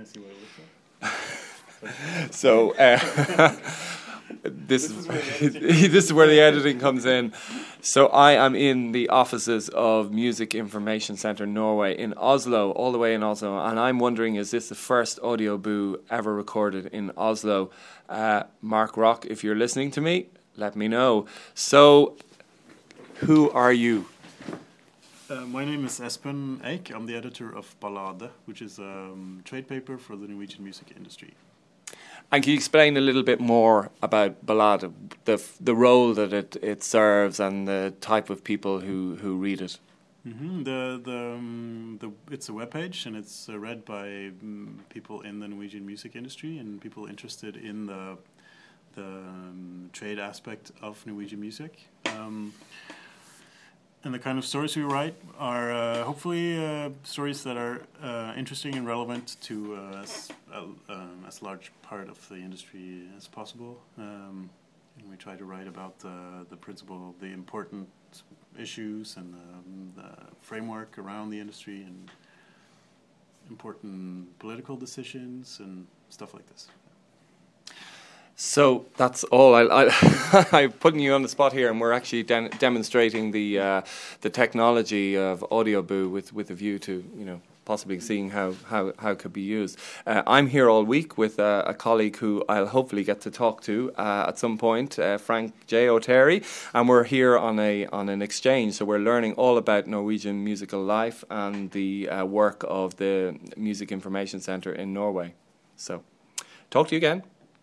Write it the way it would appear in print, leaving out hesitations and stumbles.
I see what it looks like? So this is where the editing comes in. So I am in the offices of Music Information Centre Norway in Oslo, all the way in Oslo, and I'm wondering, is this the first Audio Boo ever recorded in Oslo? Mark Rock, if you're listening to me, let me know. So, who are you? My name is Espen Eik. I'm the editor of Ballade, which is a trade paper for the Norwegian music industry. And can you explain a little bit more about Ballade, the role that it serves and the type of people who read it? Mm-hmm. It's a webpage, and it's read by people in the Norwegian music industry and people interested in the trade aspect of Norwegian music. And the kind of stories we write are hopefully stories that are interesting and relevant to as large part of the industry as possible. And we try to write about the principle, the important issues and the framework around the industry and important political decisions and stuff like this. So that's all. I'm putting you on the spot here, and we're actually demonstrating the technology of Audio Boo with a view to possibly seeing how it could be used. I'm here all week with a colleague who I'll hopefully get to talk to at some point, Frank J. O'Terry, and we're here on an exchange. So we're learning all about Norwegian musical life and the work of the Music Information Centre in Norway. So talk to you again.